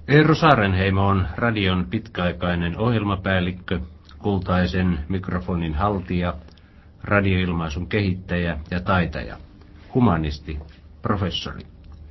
Eero Saarenheimo on radion pitkäaikainen ohjelmapäällikkö, kultaisen mikrofonin haltija, radioilmaisun kehittäjä ja taitaja, humanisti, professori.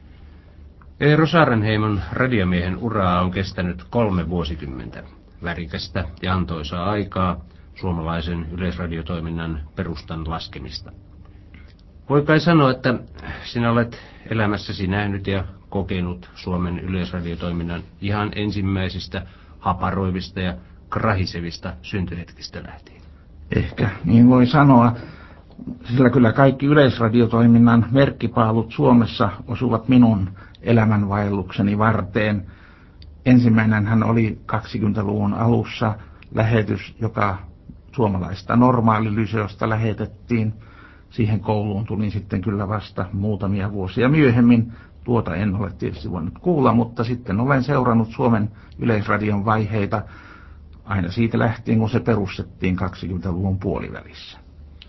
Eero Saarenheimon radiomiehen uraa on kestänyt 3 vuosikymmentä, värikästä ja antoisaa aikaa suomalaisen yleisradiotoiminnan perustan laskemista. Voi kai sanoa, että sinä olet elämässäsi nähnyt ja kokenut Suomen yleisradiotoiminnan ihan ensimmäisistä haparoivista ja krahisevista syntyhetkistä lähtien. Ehkä niin voi sanoa, sillä kyllä kaikki yleisradiotoiminnan merkkipaalut Suomessa osuvat minun elämänvaellukseni varteen. Ensimmäinenhän oli 20-luvun alussa lähetys, joka suomalaista normaalilyseosta lähetettiin. Siihen kouluun tulin sitten kyllä vasta muutamia vuosia myöhemmin. Tuota en ole tietysti voinut kuulla, mutta sitten olen seurannut Suomen yleisradion vaiheita aina siitä lähtien, kun se perustettiin 20-luvun puolivälissä.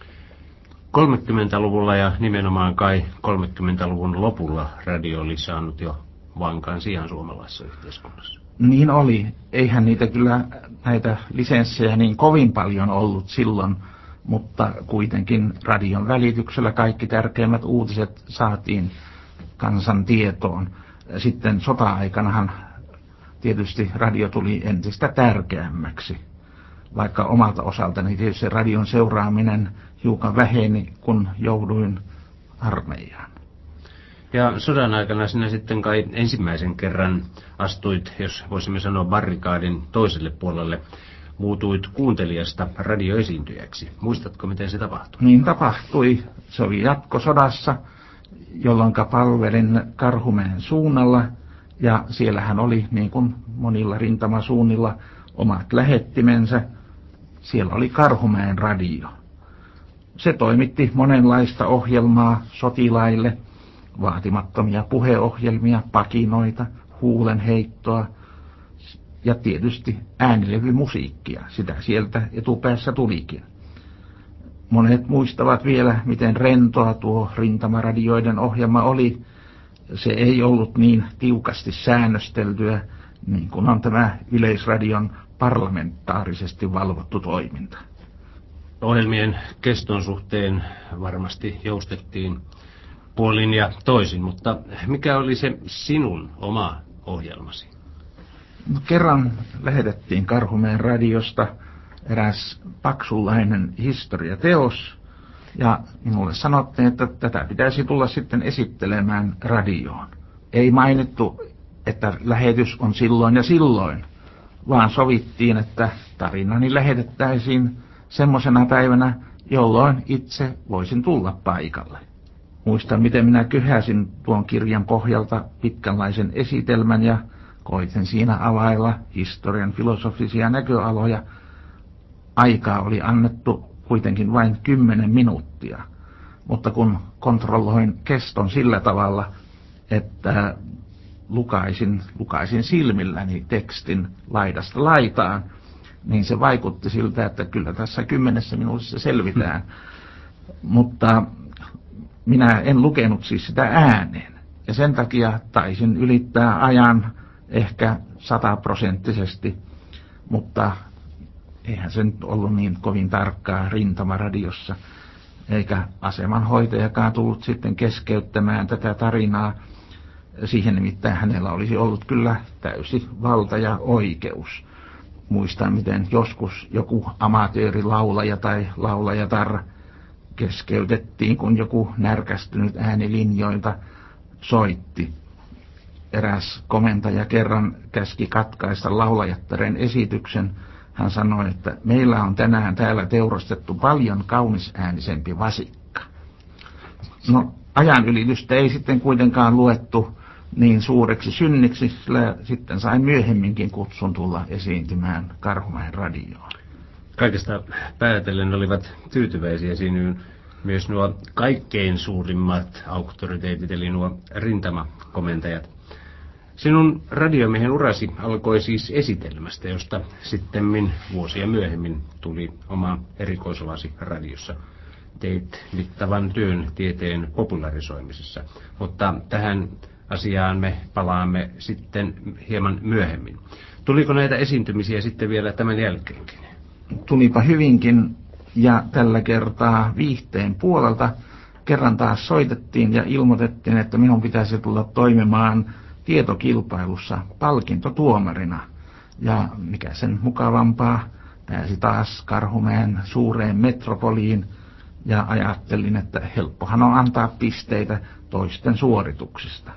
30-luvulla ja nimenomaan kai 30-luvun lopulla radio oli saanut jo vankan sijan suomalaisessa yhteiskunnassa. Niin oli. Eihän niitä kyllä näitä lisenssejä niin kovin paljon ollut silloin, mutta kuitenkin radion välityksellä kaikki tärkeimmät uutiset saatiin kansan tietoon. Sitten sota-aikanahan tietysti radio tuli entistä tärkeämmäksi, vaikka omalta osaltani tietysti radion seuraaminen hiukan väheni, kun jouduin armeijaan. Ja sodan aikana sinä sitten kai ensimmäisen kerran astuit, jos voisimme sanoa barrikaadin toiselle puolelle, muutuit kuuntelijasta radioesiintyjäksi. Muistatko, miten se tapahtui? Niin tapahtui. Se oli jatkosodassa, jolloin palvelin Karhumäen suunnalla, ja siellähän oli niin kuin monilla rintamasuunnilla omat lähettimensä. Siellä oli Karhumäen radio. Se toimitti monenlaista ohjelmaa sotilaille, vaatimattomia puheohjelmia, pakinoita, huulenheittoa ja tietysti äänilevymusiikkia. Sitä sieltä etupäässä tulikin. Monet muistavat vielä, miten rentoa tuo rintamaradioiden ohjelma oli. Se ei ollut niin tiukasti säännösteltyä, niin kuin on tämä Yleisradion parlamentaarisesti valvottu toiminta. Ohjelmien keston suhteen varmasti joustettiin puolin ja toisin, mutta mikä oli se sinun oma ohjelmasi? No, kerran lähetettiin Karhumäen radiosta eräs paksunlainen historiateos, ja minulle sanottiin, että tätä pitäisi tulla sitten esittelemään radioon. Ei mainittu, että lähetys on silloin ja silloin, vaan sovittiin, että tarinani lähetettäisiin semmoisena päivänä, jolloin itse voisin tulla paikalle. Muistan, miten minä kyhäsin tuon kirjan pohjalta pitkänlaisen esitelmän ja koitin siinä availla historian filosofisia näköaloja. Aikaa oli annettu kuitenkin vain 10 minuuttia, mutta kun kontrolloin keston sillä tavalla, että lukaisin silmilläni tekstin laidasta laitaan, niin se vaikutti siltä, että kyllä tässä 10 minuutissa selvitään. Mutta minä en lukenut siis sitä ääneen, ja sen takia taisin ylittää ajan ehkä 100%, mutta eihän se nyt ollut niin kovin tarkkaa rintamaradiossa, eikä asemanhoitajakaan tullut sitten keskeyttämään tätä tarinaa. Siihen nimittäin hänellä olisi ollut kyllä täysi valta ja oikeus. Muistan, miten joskus joku amatöörilaulaja tai laulajatar keskeytettiin, kun joku närkästynyt äänilinjoilta soitti. Eräs komentaja kerran käski katkaista laulajattaren esityksen. Hän sanoi, että meillä on tänään täällä teurastettu paljon kaunisäänisempi vasikka. No, ajan ylitystä ei sitten kuitenkaan luettu niin suureksi synniksi, sillä sitten sain myöhemminkin kutsun tulla esiintymään Karhumäen radioon. Kaikesta päätellen olivat tyytyväisiä sinuun myös nuo kaikkein suurimmat auktoriteetit, eli nuo rintamakomentajat. Sinun radiomiehen urasi alkoi siis esitelmästä, josta sittemmin vuosia myöhemmin tuli oma erikoisalasi radiossa. Teit mittavan työn tieteen popularisoimisessa, mutta tähän asiaan me palaamme sitten hieman myöhemmin. Tuliko näitä esiintymisiä sitten vielä tämän jälkeenkin? Tulipa hyvinkin, ja tällä kertaa viihteen puolelta kerran taas soitettiin ja ilmoitettiin, että minun pitäisi tulla toimimaan tietokilpailussa palkintotuomarina. Ja mikä sen mukavampaa, pääsi taas Karhumäen suureen metropoliin, ja ajattelin, että helppohan on antaa pisteitä toisten suorituksista.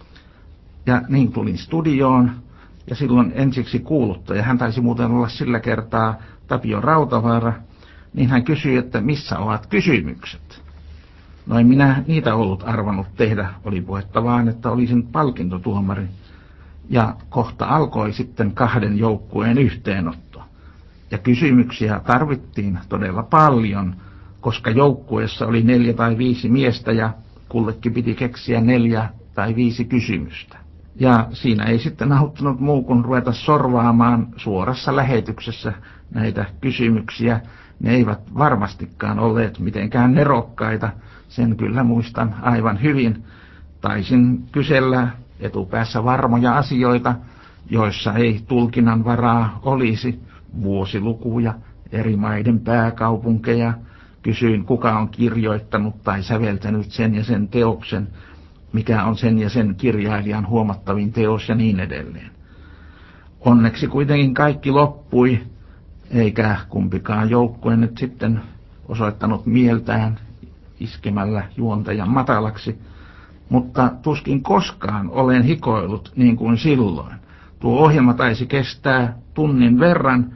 Ja niin tulin studioon, ja silloin ensiksi kuuluttaja, hän taisi muuten olla sillä kertaa Tapio Rautavaara, niin hän kysyi, että missä ovat kysymykset. No en minä niitä ollut arvannut tehdä, oli puhetta vaan, että olisin palkintotuomari. Ja kohta alkoi sitten 2 joukkueen yhteenotto. Ja kysymyksiä tarvittiin todella paljon, koska joukkueessa oli 4 tai 5 miestä ja kullekin piti keksiä 4 tai 5 kysymystä. Ja siinä ei sitten auttanut muu kuin ruveta sorvaamaan suorassa lähetyksessä näitä kysymyksiä. Ne eivät varmastikaan olleet mitenkään nerokkaita, sen kyllä muistan aivan hyvin. Taisin kysellä etupäässä varmoja asioita, joissa ei tulkinnan varaa olisi, vuosilukuja, eri maiden pääkaupunkeja. Kysyin, kuka on kirjoittanut tai säveltänyt sen ja sen teoksen, mikä on sen ja sen kirjailijan huomattavin teos ja niin edelleen. Onneksi kuitenkin kaikki loppui, eikä kumpikaan joukkue nyt sitten osoittanut mieltään iskemällä juontajan matalaksi, mutta tuskin koskaan olen hikoillut niin kuin silloin. Tuo ohjelma taisi kestää tunnin verran,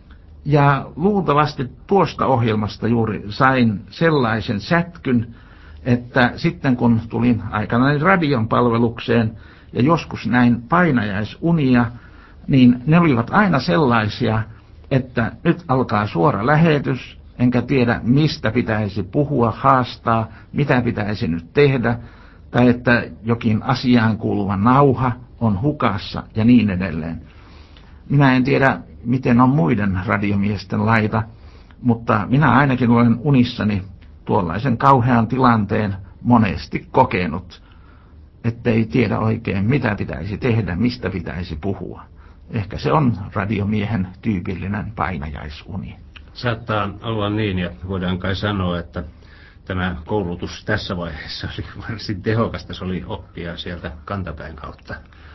ja luultavasti tuosta ohjelmasta juuri sain sellaisen sätkyn, että sitten kun tulin aikanaan radion palvelukseen ja joskus näin painajaisunia, niin ne olivat aina sellaisia, että nyt alkaa suora lähetys, enkä tiedä mistä pitäisi puhua, haastaa, mitä pitäisi nyt tehdä, tai että jokin asiaan kuuluva nauha on hukassa ja niin edelleen. Minä en tiedä, miten on muiden radiomiesten laita, mutta minä ainakin olen unissani tuollaisen kauhean tilanteen monesti kokenut, ettei tiedä oikein mitä pitäisi tehdä, mistä pitäisi puhua. Ehkä se on radiomiehen tyypillinen painajaisuni. Saattaa olla niin, ja voidaan kai sanoa, että tämä koulutus tässä vaiheessa oli varsin tehokasta, se oli oppia sieltä kantapään kautta.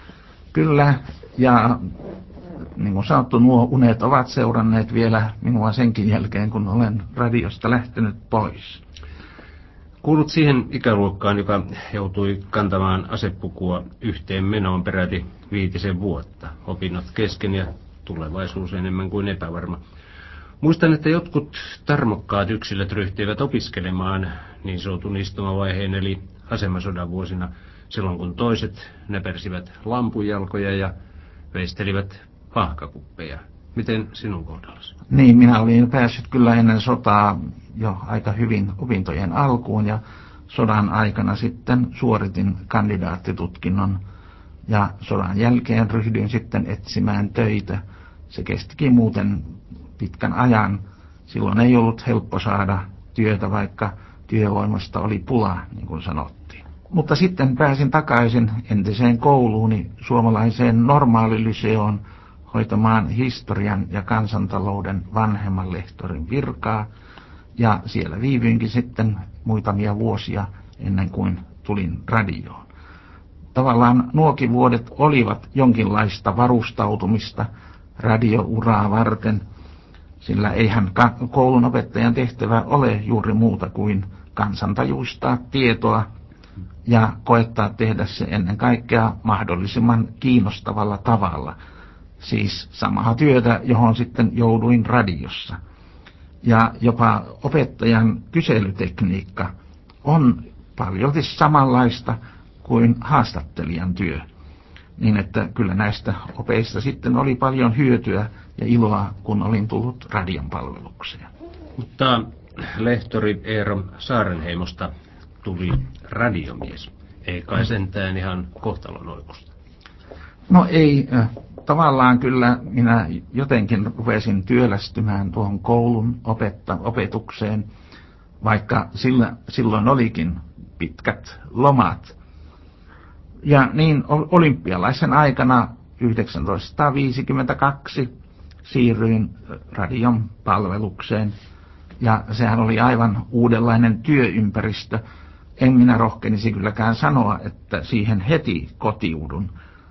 Kyllä, ja niin kuin sanottu, nuo unet ovat seuranneet vielä minua senkin jälkeen, kun olen radiosta lähtenyt pois. Kuulut siihen ikäluokkaan, joka joutui kantamaan asepukua yhteen menoon peräti 5 vuotta. Opinnot kesken ja tulevaisuus enemmän kuin epävarma. Muistan, että jotkut tarmokkaat yksilöt ryhtyivät opiskelemaan niin sanotun istumavaiheen eli asemasodan vuosina, silloin kun toiset näpersivät lampujalkoja ja veistelivät pahkakuppeja. Miten sinun kohdallasi? Niin, minä olin päässyt kyllä ennen sotaa jo aika hyvin opintojen alkuun, ja sodan aikana sitten suoritin kandidaattitutkinnon, ja sodan jälkeen ryhdyin sitten etsimään töitä. Se kestikin muuten pitkän ajan. Silloin ei ollut helppo saada työtä, vaikka työvoimasta oli pula, niin kuin sanottiin. Mutta sitten pääsin takaisin entiseen kouluuni, suomalaiseen normaalilyseoon, hoitamaan historian ja kansantalouden vanhemman lehtorin virkaa, ja siellä viivyinkin sitten muutamia vuosia ennen kuin tulin radioon. Tavallaan nuokin vuodet olivat jonkinlaista varustautumista radiouraa varten, sillä eihän koulun opettajan tehtävä ole juuri muuta kuin kansantajuistaa tietoa ja koettaa tehdä se ennen kaikkea mahdollisimman kiinnostavalla tavalla. Siis samaa työtä, johon sitten jouduin radiossa. Ja jopa opettajan kyselytekniikka on paljolti samanlaista kuin haastattelijan työ. Niin että kyllä näistä opeista sitten oli paljon hyötyä ja iloa, kun olin tullut radion palvelukseen. Mutta lehtori Eero Saarenheimosta tuli radiomies. Ei kai sentään ihan kohtalonoikusta. No ei, tavallaan kyllä minä jotenkin rupesin työlästymään tuohon koulun opetukseen, vaikka silloin olikin pitkät lomat. Ja niin olympialaisen aikana 1952 siirryin radion palvelukseen. Ja sehän oli aivan uudenlainen työympäristö. En minä rohkenisi kylläkään sanoa, että siihen heti kotiudun.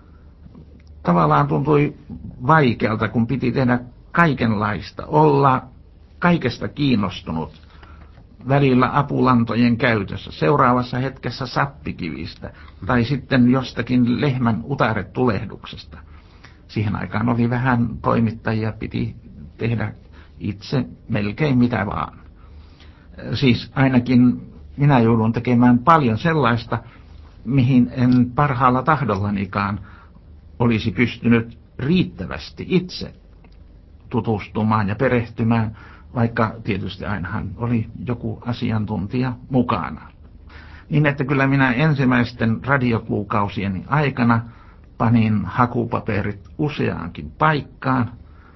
Tavallaan tuntui vaikealta, kun piti tehdä kaikenlaista, olla kaikesta kiinnostunut. Välillä apulantojen käytössä, seuraavassa hetkessä sappikivistä tai sitten jostakin lehmän utaretulehduksesta. Siihen aikaan oli vähän toimittajia, piti tehdä itse melkein mitä vaan. Siis ainakin minä joudun tekemään paljon sellaista, mihin en parhaalla tahdollanikaan olisi pystynyt riittävästi itse tutustumaan ja perehtymään, vaikka tietysti ainahan oli joku asiantuntija mukana. Niin että kyllä minä ensimmäisten radiokuukausieni aikana panin hakupaperit useaankin paikkaan,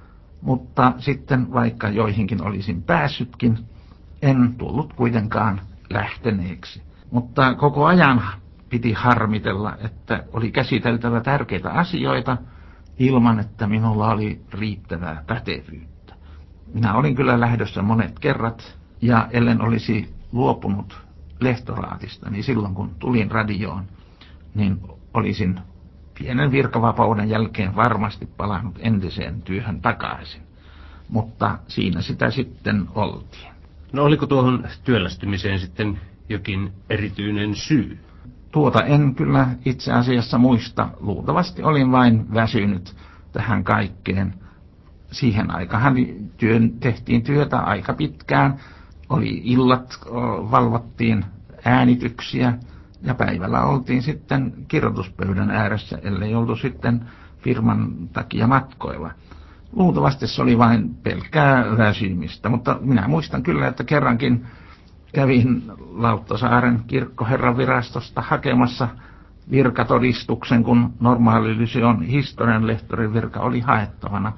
mutta sitten vaikka joihinkin olisin päässytkin, en tullut kuitenkaan lähteneeksi. Mutta koko ajan piti harmitella, että oli käsiteltävä tärkeitä asioita ilman, että minulla oli riittävää pätevyyttä. Minä olin kyllä lähdössä monet kerrat, ja ellen olisi luopunut lehtoraatista, niin silloin kun tulin radioon, niin olisin pienen virkavapauden jälkeen varmasti palannut entiseen työhön takaisin. Mutta siinä sitä sitten oltiin. No oliko tuohon työllistymiseen sitten jokin erityinen syy? Tuota en kyllä itse asiassa muista. Luultavasti olin vain väsynyt tähän kaikkeen. Siihen aikaan tehtiin työtä aika pitkään. Oli illat, valvottiin äänityksiä ja päivällä oltiin sitten kirjoituspöydän ääressä, ellei oltu sitten firman takia matkoilla. Luultavasti se oli vain pelkkää väsymistä, mutta minä muistan kyllä, että kerrankin kävin Lauttasaaren kirkkoherran virastosta hakemassa virkatodistuksen, kun normaali lyseon historianlehtorin virka oli haettavana.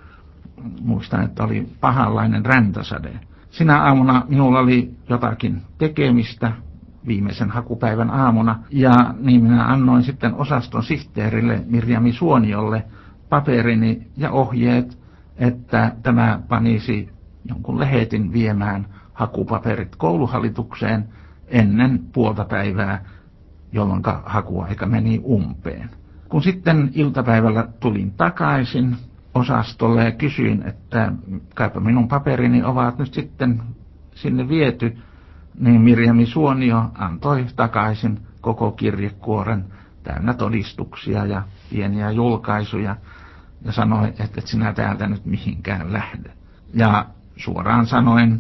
Muistan, että oli pahanlainen räntäsade. Sinä aamuna minulla oli jotakin tekemistä viimeisen hakupäivän aamuna, ja niin minä annoin sitten osaston sihteerille Mirjami Suoniolle paperini ja ohjeet, että tämä panisi jonkun lähetin viemään hakupaperit kouluhallitukseen ennen puolta päivää, jolloin hakuaika meni umpeen. Kun sitten iltapäivällä tulin takaisin osastolle ja kysyin, että kaipa minun paperini ovat nyt sitten sinne viety, niin Mirjami Suonio antoi takaisin koko kirjekuoren täynnä todistuksia ja pieniä julkaisuja ja sanoi, että et sinä täältä nyt mihinkään lähde. Ja suoraan sanoen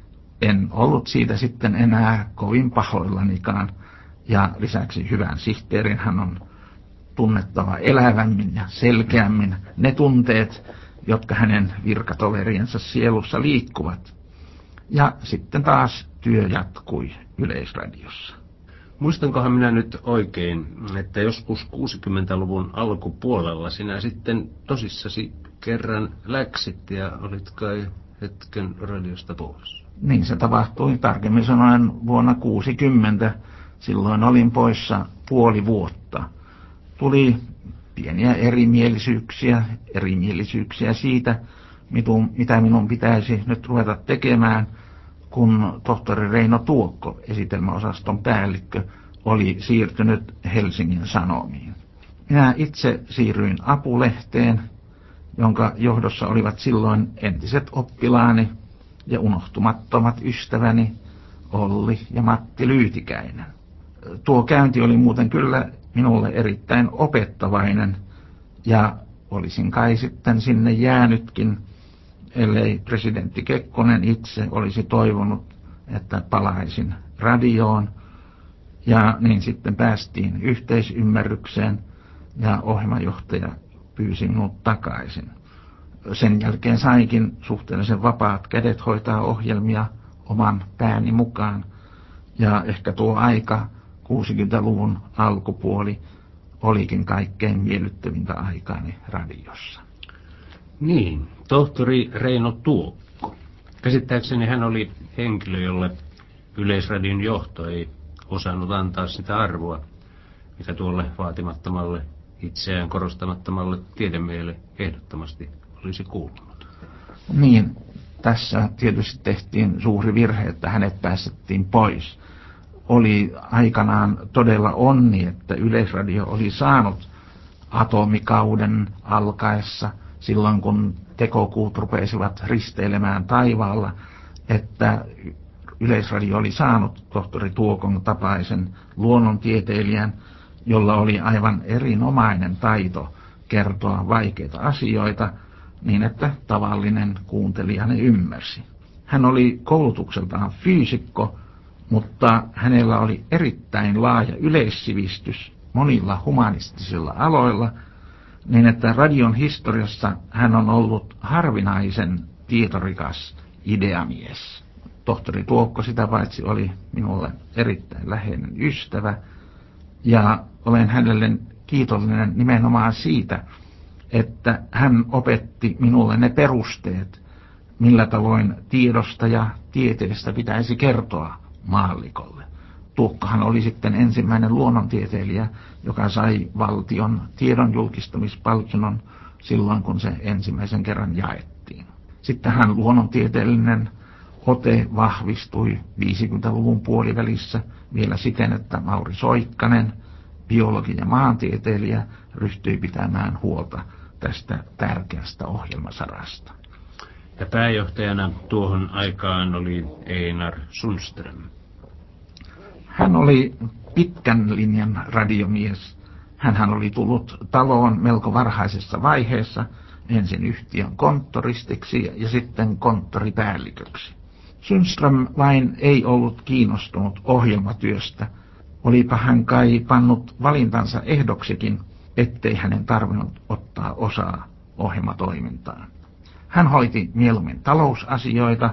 en ollut siitä sitten enää kovin pahoillanikaan, ja lisäksi hyvän sihteerin hän on tunnettava elävämmin ja selkeämmin ne tunteet, jotka hänen virkatoveriensa sielussa liikkuvat. Ja sitten taas työ jatkui Yleisradiossa. Muistankohan minä nyt oikein, että joskus 60-luvun alkupuolella sinä sitten tosissasi kerran läksit ja olit kai hetken radiosta pois? Niin se tapahtui tarkemmin sanoen vuonna 60. Silloin olin poissa puoli vuotta. Tuli pieniä erimielisyyksiä siitä, mitä minun pitäisi nyt ruveta tekemään, kun tohtori Reino Tuokko, esitelmäosaston päällikkö, oli siirtynyt Helsingin Sanomiin. Minä itse siirryin Apulehteen, jonka johdossa olivat silloin entiset oppilaani ja unohtumattomat ystäväni Olli ja Matti Lyytikäinen. Tuo käynti oli muuten kyllä minulle erittäin opettavainen, ja olisin kai sitten sinne jäänytkin, ellei presidentti Kekkonen itse olisi toivonut, että palaisin radioon. Ja niin sitten päästiin yhteisymmärrykseen ja ohjelmajohtaja pyysi minut takaisin. Sen jälkeen sainkin suhteellisen vapaat kädet hoitaa ohjelmia oman pääni mukaan. Ja ehkä tuo aika, 60-luvun alkupuoli, olikin kaikkein miellyttävintä aikaani radiossa. Niin, tohtori Reino Tuokko. Käsittääkseni hän oli henkilö, jolle Yleisradion johto ei osannut antaa sitä arvoa, mikä tuolle vaatimattomalle, itseään korostamattomalle tiedemiehelle ehdottomasti olisi kuulunut. Niin, tässä tietysti tehtiin suuri virhe, että hänet päästettiin pois. Oli aikanaan todella onni, että Yleisradio oli saanut atomikauden alkaessa, silloin kun tekokuut rupesivat risteilemään taivaalla, että Yleisradio oli saanut tohtori Tuokon tapaisen luonnontieteilijän, jolla oli aivan erinomainen taito kertoa vaikeita asioita niin, että tavallinen kuuntelija ne ymmärsi. Hän oli koulutukseltaan fyysikko, mutta hänellä oli erittäin laaja yleissivistys monilla humanistisilla aloilla, niin että radion historiassa hän on ollut harvinaisen tietorikas ideamies. Tohtori Tuokko sitä paitsi oli minulle erittäin läheinen ystävä, ja olen hänelle kiitollinen nimenomaan siitä, että hän opetti minulle ne perusteet, millä tavoin tiedosta ja tieteestä pitäisi kertoa maallikolle. Tuokkohan oli sitten ensimmäinen luonnontieteilijä, joka sai valtion tiedon julkistamispalkinnon silloin, kun se ensimmäisen kerran jaettiin. Sittenhän luonnontieteellinen ote vahvistui 50-luvun puolivälissä vielä siten, että Mauri Soikkanen, biologi ja maantieteilijä, ryhtyi pitämään huolta tästä tärkeästä ohjelmasarasta. Ja pääjohtajana tuohon aikaan oli Einar Sundström. Hän oli pitkän linjan radiomies. Hänhän oli tullut taloon melko varhaisessa vaiheessa, ensin yhtiön konttoristiksi ja sitten konttoripäälliköksi. Sundström vain ei ollut kiinnostunut ohjelmatyöstä. Olipa hän kai pannut valintansa ehdoksikin, ettei hänen tarvinnut ottaa osaa ohjelmatoimintaan. Hän hoiti mieluummin talousasioita,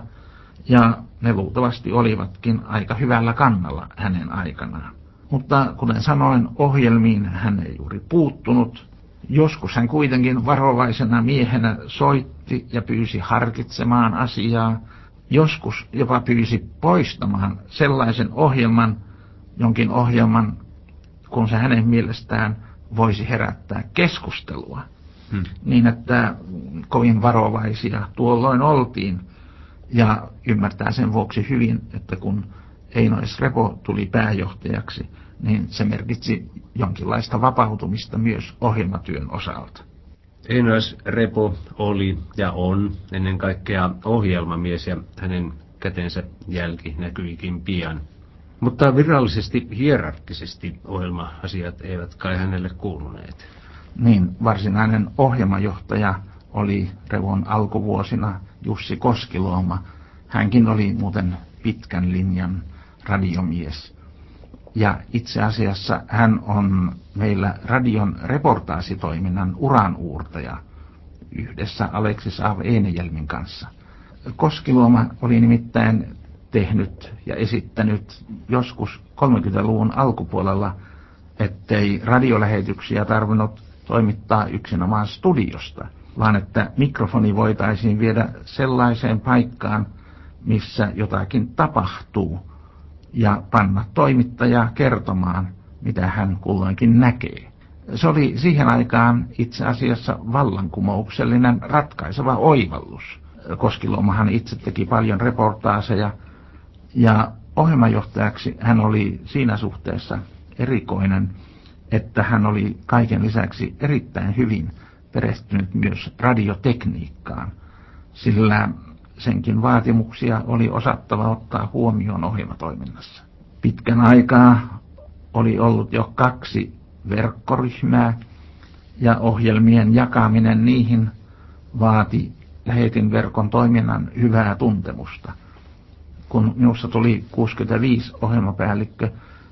ja ne luultavasti olivatkin aika hyvällä kannalla hänen aikanaan. Mutta kuten sanoin, ohjelmiin hän ei juuri puuttunut. Joskus hän kuitenkin varovaisena miehenä soitti ja pyysi harkitsemaan asiaa. Joskus jopa pyysi poistamaan sellaisen ohjelman, jonkin ohjelman, kun se hänen mielestään voisi herättää keskustelua. Niin että kovin varovaisia tuolloin oltiin. Ja ymmärtää sen vuoksi hyvin, että kun Eino S. Repo tuli pääjohtajaksi, niin se merkitsi jonkinlaista vapautumista myös ohjelmatyön osalta. Eino S. Repo oli ja on ennen kaikkea ohjelmamies, ja hänen kätensä jälki näkyikin pian. Mutta virallisesti, hierarkkisesti ohjelma-asiat eivät kai hänelle kuuluneet. Niin, varsinainen ohjelmajohtaja oli Revon alkuvuosina Jussi Koskiluoma. Hänkin oli muuten pitkän linjan radiomies. Ja itse asiassa hän on meillä radion reportaasitoiminnan uranuurtaja yhdessä Aleksis Av-Enejelmin kanssa. Koskiluoma oli nimittäin tehnyt ja esittänyt joskus 30-luvun alkupuolella, ettei radiolähetyksiä tarvinnut toimittaa yksinomaan studiosta, vaan että mikrofoni voitaisiin viedä sellaiseen paikkaan, missä jotakin tapahtuu, ja panna toimittajaa kertomaan, mitä hän kulloinkin näkee. Se oli siihen aikaan itse asiassa vallankumouksellinen ratkaiseva oivallus. Koskiluomahan itse teki paljon reportaaseja, ja ohjelmajohtajaksi hän oli siinä suhteessa erikoinen, että hän oli kaiken lisäksi erittäin hyvin perehtynyt myös radiotekniikkaan, sillä senkin vaatimuksia oli osattava ottaa huomioon ohjelmatoiminnassa. Pitkän aikaa oli ollut jo 2 verkkoryhmää, ja ohjelmien jakaminen niihin vaati lähetinverkon toiminnan hyvää tuntemusta. Kun minusta tuli 65 ohjelmapäällikkö,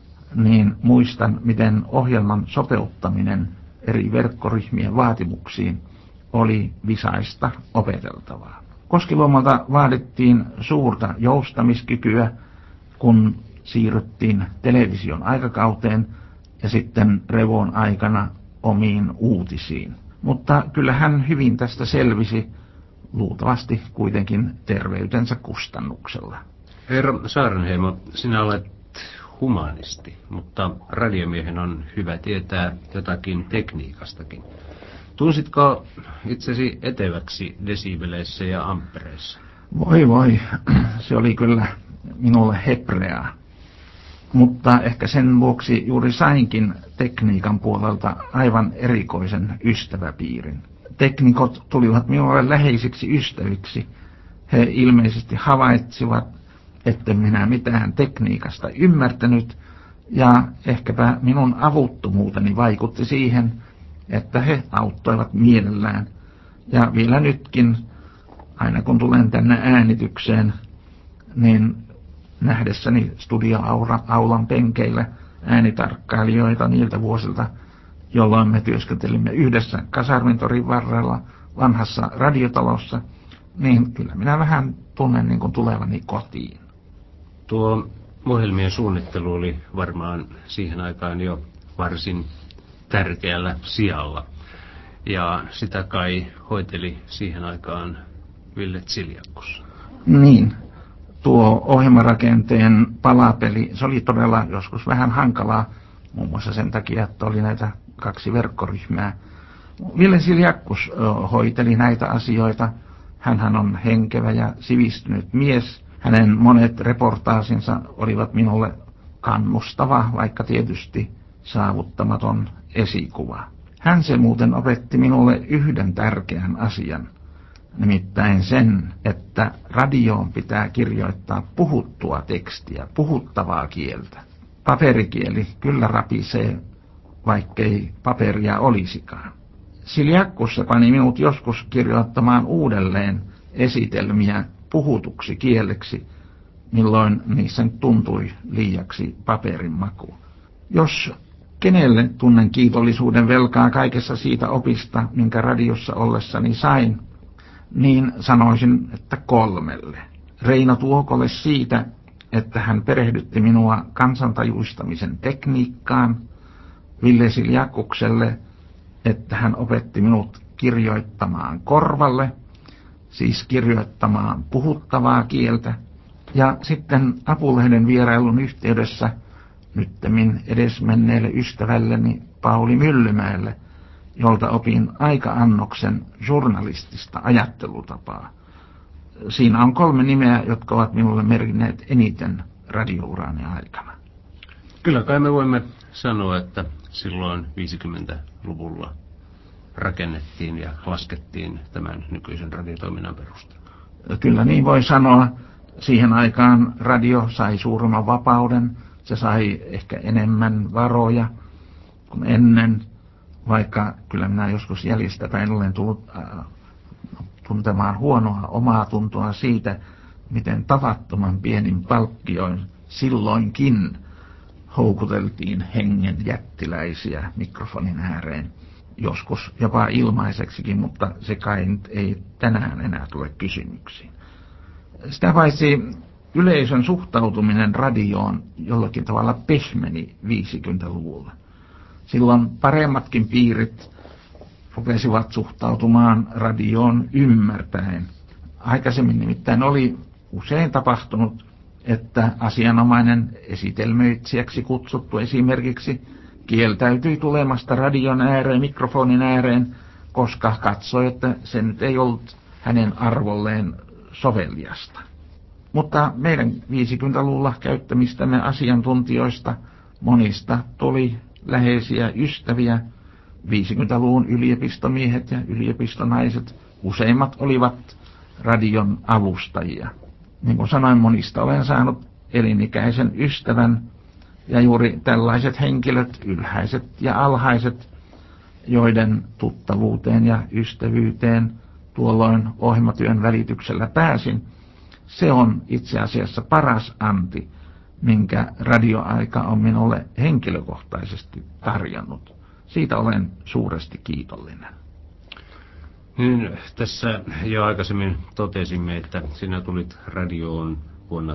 niin muistan, miten ohjelman sopeuttaminen eri verkkoryhmien vaatimuksiin oli visaista opeteltavaa. Koskiluomalta vaadittiin suurta joustamiskykyä, kun siirryttiin television aikakauteen ja sitten Revon aikana omiin uutisiin. Mutta kyllä hän hyvin tästä selvisi, luultavasti kuitenkin terveytensä kustannuksella. Herra Saarenheimo, sinä olet humanisti, mutta radiomiehen on hyvä tietää jotakin tekniikastakin. Tunsitko itsesi eteväksi desibeleissä ja ampereissa? Voi, se oli kyllä minulle hebreaa. Mutta ehkä sen vuoksi juuri sainkin tekniikan puolelta aivan erikoisen ystäväpiirin. Teknikot tulivat minulle läheisiksi ystäviksi. He ilmeisesti havaitsivat, etten minä mitään tekniikasta ymmärtänyt, ja ehkäpä minun avuttomuuteni vaikutti siihen, että he auttoivat mielellään. Ja vielä nytkin, aina kun tulen tänne äänitykseen, niin nähdessäni studioaulan penkeillä äänitarkkailijoita niiltä vuosilta, jolloin me työskentelimme yhdessä Kasarmintorin varrella vanhassa radiotalossa, niin kyllä minä vähän tunnen niin kuin tulevani kotiin. Tuo ohjelmien suunnittelu oli varmaan siihen aikaan jo varsin tärkeällä sijalla. Ja sitä kai hoiteli siihen aikaan Ville Tsiljackus. Niin, tuo ohjelmarakenteen palapeli, se oli todella joskus vähän hankalaa, muun muassa sen takia, että oli näitä 2 verkkoryhmää. Ville Tsiljackus hoiteli näitä asioita. Hänhän on henkevä ja sivistynyt mies. Hänen monet reportaasinsa olivat minulle kannustava, vaikka tietysti saavuttamaton esikuva. Hän se muuten opetti minulle yhden tärkeän asian, nimittäin sen, että radioon pitää kirjoittaa puhuttua tekstiä, puhuttavaa kieltä. Paperikieli kyllä rapisee, vaikkei paperia olisikaan. Tsiljackus pani minut joskus kirjoittamaan uudelleen esitelmiä puhutuksi kieleksi, milloin niissä tuntui liiaksi paperin maku. Jos kenelle tunnen kiitollisuuden velkaa kaikessa siitä opista, minkä radiossa ollessani sain, niin sanoisin, että 3. Reino Tuokolle siitä, että hän perehdytti minua kansantajuistamisen tekniikkaan, Ville Tsiljackukselle, että hän opetti minut kirjoittamaan korvalle, siis kirjoittamaan puhuttavaa kieltä, ja sitten Apulehden vierailun yhteydessä nyttemmin edesmenneelle ystävälleni Pauli Myllymäelle, jolta opin aika-annoksen journalistista ajattelutapaa. Siinä on 3 nimeä, jotka ovat minulle merkinneet eniten radiourani aikana. Kyllä kai me voimme sanoa, että silloin 50-luvulla rakennettiin ja laskettiin tämän nykyisen radiotoiminnan perusta. Kyllä niin voi sanoa. Siihen aikaan radio sai suuremman vapauden. Se sai ehkä enemmän varoja kuin ennen, vaikka kyllä minä joskus jäljestäpäin olen tullut tuntemaan huonoa omaa tuntoa siitä, miten tavattoman pienin palkkioin silloinkin houkuteltiin hengen jättiläisiä mikrofonin ääreen. Joskus jopa ilmaiseksikin, mutta se kai ei tänään enää tule kysymyksiin. Sitä paitsi yleisön suhtautuminen radioon jollakin tavalla pehmeni 50-luvulla. Silloin paremmatkin piirit rupesivat suhtautumaan radioon ymmärtäen. Aikaisemmin nimittäin oli usein tapahtunut, että asianomainen esitelmöitsijäksi kutsuttu esimerkiksi kieltäytyi tulemasta radion ääreen, mikrofonin ääreen, koska katsoi, että se nyt ei ollut hänen arvolleen soveliasta. Mutta meidän 50-luvulla käyttämistämme asiantuntijoista monista tuli läheisiä ystäviä. 50-luvun yliopistomiehet ja yliopistonaiset, useimmat olivat radion avustajia. Niin kuin sanoin, monista olen saanut elinikäisen ystävän, ja juuri tällaiset henkilöt, ylhäiset ja alhaiset, joiden tuttavuuteen ja ystävyyteen tuolloin ohjelmatyön välityksellä pääsin, se on itse asiassa paras anti, minkä radioaika on minulle henkilökohtaisesti tarjonnut. Siitä olen suuresti kiitollinen. Niin, tässä jo aikaisemmin totesimme, että sinä tulit radioon vuonna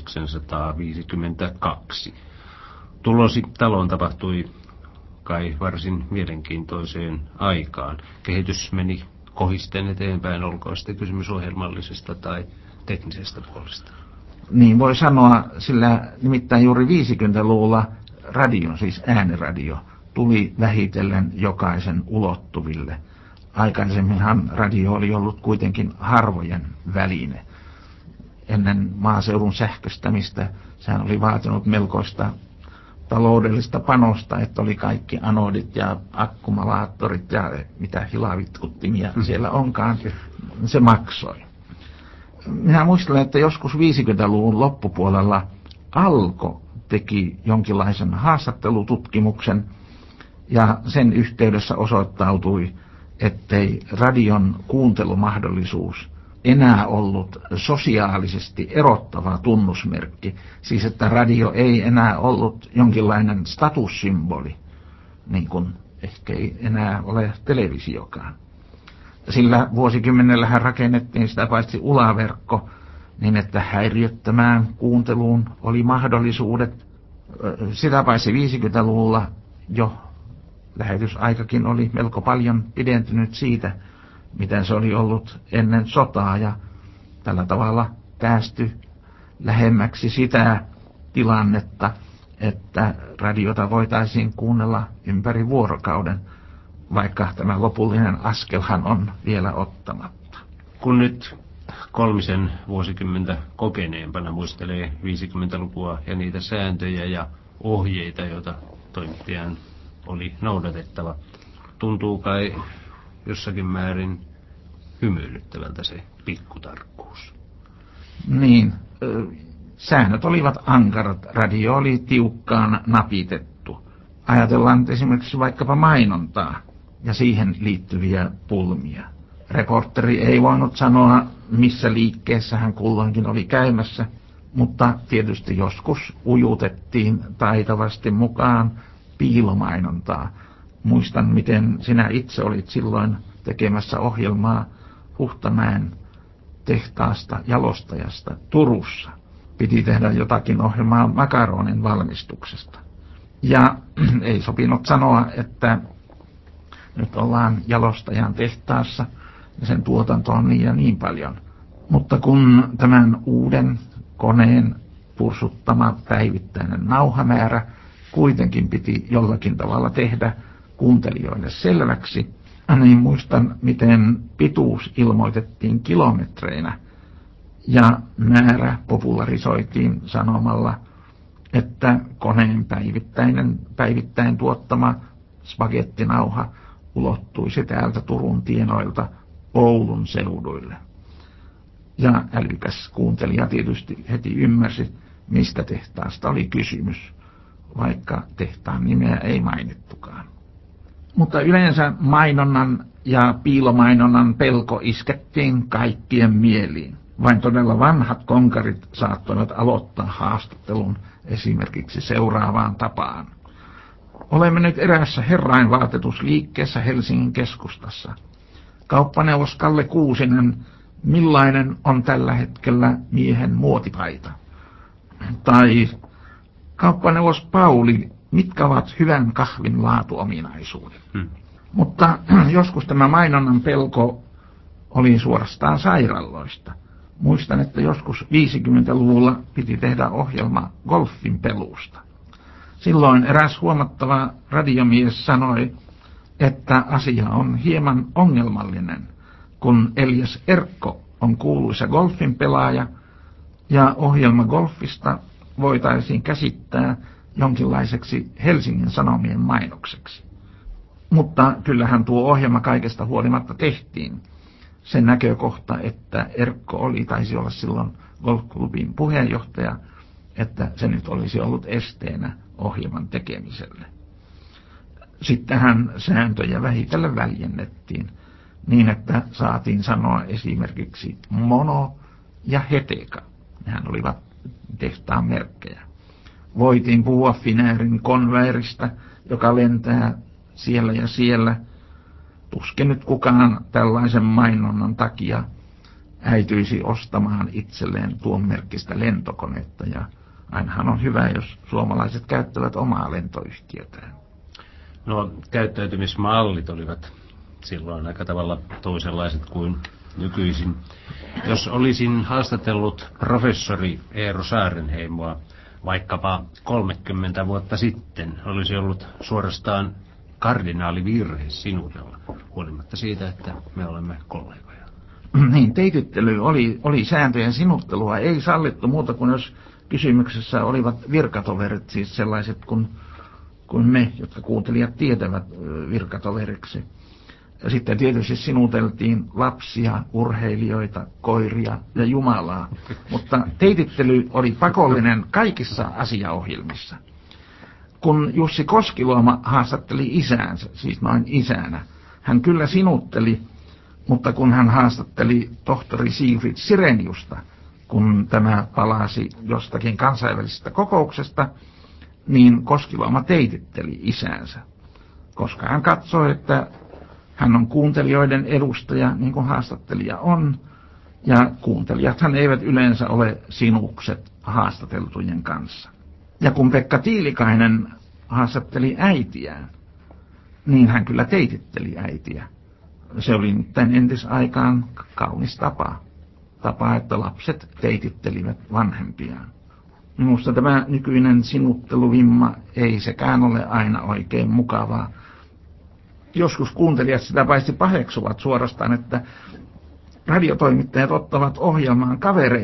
1952. Tulosi taloon tapahtui kai varsin mielenkiintoiseen aikaan. Kehitys meni kohisten eteenpäin, olkoon sitten kysymys ohjelmallisesta tai teknisestä puolesta. Niin voi sanoa, sillä nimittäin juuri 50-luvulla radio, siis ääniradio, tuli vähitellen jokaisen ulottuville. Aikaisemminhan radio oli ollut kuitenkin harvojen väline. Ennen maaseudun sähköstämistä sehän oli vaatinut melkoista taloudellista panosta, että oli kaikki anodit ja akkumulaattorit ja mitä hilavitkuttimia siellä onkaan, se maksoi. Minä muistelen, että joskus 50-luvun loppupuolella Alko teki jonkinlaisen haastattelututkimuksen ja sen yhteydessä osoittautui, ettei radion kuuntelumahdollisuus enää ollut sosiaalisesti erottava tunnusmerkki. Siis että radio ei enää ollut jonkinlainen statussymboli, niin kuin ehkä ei enää ole televisiokaan. Sillä vuosikymmenellähän rakennettiin sitä paitsi ulaverkko, niin että häiriöttömään kuunteluun oli mahdollisuudet. Sitä paitsi 50-luvulla jo lähetysaikakin oli melko paljon pidentynyt siitä, miten se oli ollut ennen sotaa, ja tällä tavalla päästy lähemmäksi sitä tilannetta, että radiota voitaisiin kuunnella ympäri vuorokauden, vaikka tämä lopullinen askelhan on vielä ottamatta. Kun nyt 3 vuosikymmentä kokeneempana muistelee 50-lukua ja niitä sääntöjä ja ohjeita, joita toimittajan oli noudatettava, tuntuu kai jossakin määrin hymyilyttävältä se pikkutarkkuus. Niin, säännöt olivat ankarat, radio oli tiukkaan napitettu. Ajatellaan esimerkiksi vaikkapa mainontaa ja siihen liittyviä pulmia. Reporteri ei voinut sanoa, missä liikkeessä hän kulloinkin oli käymässä, mutta tietysti joskus ujutettiin taitavasti mukaan piilomainontaa. Muistan, miten sinä itse olit silloin tekemässä ohjelmaa Huhtamäen tehtaasta jalostajasta Turussa. Piti tehdä jotakin ohjelmaa makaronin valmistuksesta. Ja ei sopinut sanoa, että nyt ollaan jalostajan tehtaassa ja sen tuotanto on niin ja niin paljon. Mutta kun tämän uuden koneen pursuttama päivittäinen nauhamäärä kuitenkin piti jollakin tavalla tehdä kuuntelijoille selväksi, niin muistan, miten pituus ilmoitettiin kilometreinä ja määrä popularisoitiin sanomalla, että koneen päivittäin tuottama spagettinauha ulottuisi täältä Turun tienoilta Oulun seuduille. Ja älykäs kuuntelija tietysti heti ymmärsi, mistä tehtaasta oli kysymys, vaikka tehtaan nimeä ei mainittukaan. Mutta yleensä mainonnan ja piilomainonnan pelko iskettiin kaikkien mieliin. Vain todella vanhat konkarit saattoivat aloittaa haastattelun esimerkiksi seuraavaan tapaan. Olemme nyt eräässä herrainvaatetusliikkeessä Helsingin keskustassa. Kauppaneuvos Kalle Kuusinen, millainen on tällä hetkellä miehen muotipaita? Tai kauppaneuvos Pauli, mitkä ovat hyvän kahvin laatuominaisuudet? Mutta joskus tämä mainonnan pelko oli suorastaan sairaalloista. Muistan, että joskus 50-luvulla piti tehdä ohjelma golfin peluusta. Silloin eräs huomattava radiomies sanoi, että asia on hieman ongelmallinen, kun Elias Erkko on kuuluisa golfin pelaaja ja ohjelma golfista voitaisiin käsittää jonkinlaiseksi Helsingin Sanomien mainokseksi. Mutta kyllähän tuo ohjelma kaikesta huolimatta tehtiin. Sen näkökohta, että Erkko taisi olla silloin golfklubin puheenjohtaja, että se nyt olisi ollut esteenä ohjelman tekemiselle. Sittenhän sääntöjä vähitellen väljennettiin niin, että saatiin sanoa esimerkiksi mono ja heteka. Nehän olivat tehtaan merkkejä. Voitiin puhua Finairin konveerista, joka lentää siellä ja siellä. Tuskin nyt kukaan tällaisen mainonnan takia äityisi ostamaan itselleen tuon merkkistä lentokonetta, ja ainahan on hyvä, jos suomalaiset käyttävät omaa lentoyhtiötään. No, käyttäytymismallit olivat silloin aika tavalla toisenlaiset kuin nykyisin. Jos olisin haastatellut professori Eero Saarenheimoa vaikkapa 30 vuotta sitten, olisi ollut suorastaan kardinaalivirhe sinuudella, huolimatta siitä, että me olemme kollegoja. Niin, teitittely oli sääntöjen sinuttelua. Ei sallittu muuta kuin jos kysymyksessä olivat virkatoverit, siis sellaiset kuin me, jotka kuuntelijat tietävät virkatoveriksi. Ja sitten tietysti sinuteltiin lapsia, urheilijoita, koiria ja Jumalaa. Mutta teitittely oli pakollinen kaikissa asiaohjelmissa. Kun Jussi Koskiluoma haastatteli isäänsä, siis noin isänä, hän kyllä sinutteli, mutta kun hän haastatteli tohtori Siegfried Sireniusta, kun tämä palasi jostakin kansainvälisestä kokouksesta, niin Koskiluoma teititteli isäänsä, koska hän katsoi, että hän on kuuntelijoiden edustaja, niin kuin haastattelija on, ja kuuntelijathan eivät yleensä ole sinukset haastateltujen kanssa. Ja kun Pekka Tiilikainen haastatteli äitiään, niin hän kyllä teititteli äitiä. Se oli tämän entisaikaan kaunis tapa, että lapset teitittelivät vanhempiaan. Minusta tämä nykyinen sinutteluvimma ei sekään ole aina oikein mukavaa. Joskus kuuntelijat sitä paitsi paheksuvat suorastaan, että radiotoimittajat ottavat ohjelmaan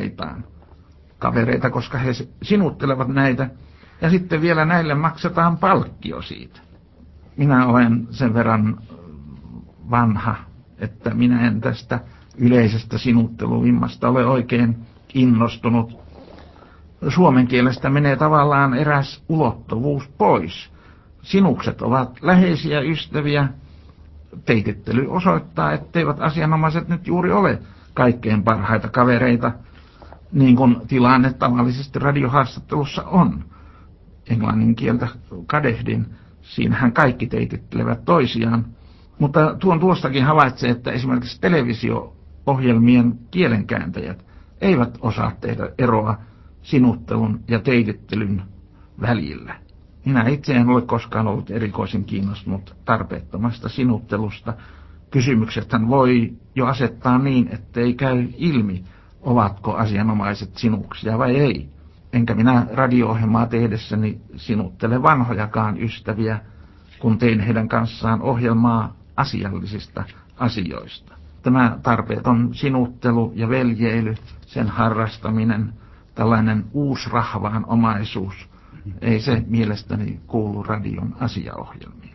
kavereita, koska he sinuttelevat näitä, ja sitten vielä näille maksetaan palkkio siitä. Minä olen sen verran vanha, että minä en tästä yleisestä sinutteluvimmasta ole oikein innostunut. Suomen kielestä menee tavallaan eräs ulottuvuus pois. Sinukset ovat läheisiä ystäviä. Teitittely osoittaa, etteivät asianomaiset nyt juuri ole kaikkein parhaita kavereita, niin kuin tilanne tavallisesti radiohaastattelussa on. Englannin kieltä kadehdin, siinähän kaikki teitittelevät toisiaan. Mutta tuostakin havaitsee, että esimerkiksi televisio-ohjelmien kielenkääntäjät eivät osaa tehdä eroa sinuttelun ja teitittelyn välillä. Minä itse en ole koskaan ollut erikoisen kiinnostunut tarpeettomasta sinuttelusta. Kysymyksethän voi jo asettaa niin, ettei käy ilmi, ovatko asianomaiset sinuksia vai ei. Enkä minä radio-ohjelmaa tehdessäni sinuttele vanhojakaan ystäviä, kun tein heidän kanssaan ohjelmaa asiallisista asioista. Tämä tarpeeton sinuttelu ja veljeily, sen harrastaminen, tällainen uusrahvaan omaisuus, ei se mielestäni kuulu radion asiaohjelmiin.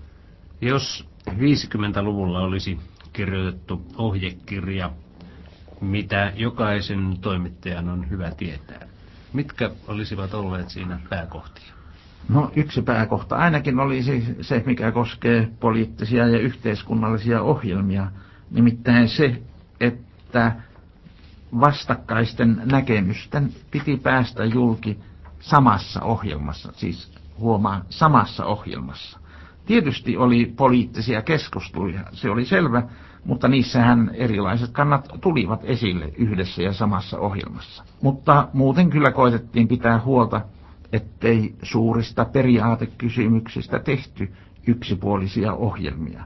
Jos 50-luvulla olisi kirjoitettu ohjekirja, mitä jokaisen toimittajan on hyvä tietää, mitkä olisivat olleet siinä pääkohtia? No, yksi pääkohta ainakin olisi se, mikä koskee poliittisia ja yhteiskunnallisia ohjelmia, nimittäin se, että vastakkaisten näkemysten piti päästä julki samassa ohjelmassa, siis samassa ohjelmassa. Tietysti oli poliittisia keskusteluja, se oli selvä, mutta niissähän erilaiset kannat tulivat esille yhdessä ja samassa ohjelmassa. Mutta muuten kyllä koetettiin pitää huolta, ettei suurista periaatekysymyksistä tehty yksipuolisia ohjelmia.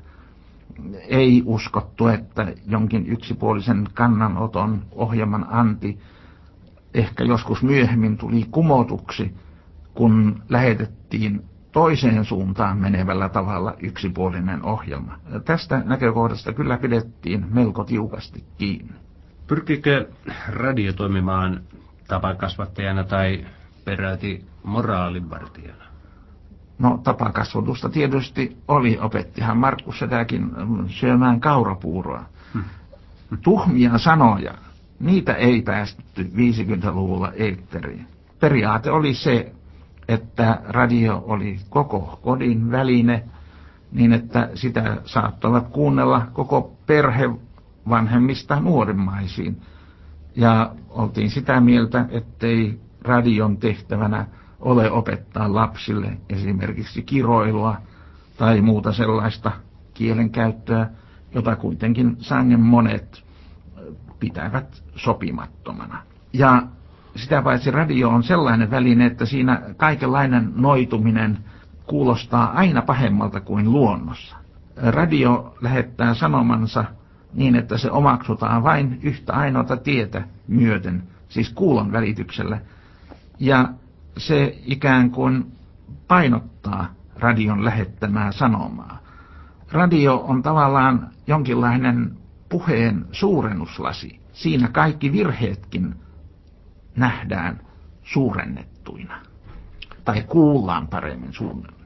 Ei uskottu, että jonkin yksipuolisen kannanoton ohjelman anti ehkä joskus myöhemmin tuli kumotuksi, kun lähetettiin toiseen suuntaan menevällä tavalla yksipuolinen ohjelma. Ja tästä näkökohdasta kyllä pidettiin melko tiukasti kiinni. Pyrkikö radio toimimaan tapakasvattajana tai peräti moraalinvartijana? No, tapakasvatusta tietysti oli. Opettihan Markku Sedäkin syömään kaurapuuroa. Tuhmia sanoja, niitä ei päästetty 50-luvulla eetteriin. Periaate oli se, että radio oli koko kodin väline, niin että sitä saattoivat kuunnella koko perhe vanhemmista nuorimmaisiin. Ja oltiin sitä mieltä, ettei radion tehtävänä ole opettaa lapsille esimerkiksi kiroilua tai muuta sellaista kielenkäyttöä, jota kuitenkin sangen monet pitävät sopimattomana. Ja sitä paitsi radio on sellainen väline, että siinä kaikenlainen noituminen kuulostaa aina pahemmalta kuin luonnossa. Radio lähettää sanomansa niin, että se omaksutaan vain yhtä ainoata tietä myöten, siis kuulon välityksellä. Ja se ikään kuin painottaa radion lähettämää sanomaa. Radio on tavallaan jonkinlainen puheen suurennuslasi. Siinä kaikki virheetkin nähdään suurennettuina. Tai kuullaan paremmin